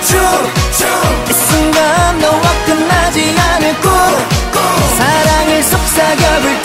이 순간 너와 끝나지 않을 꿈 사랑을 속삭여볼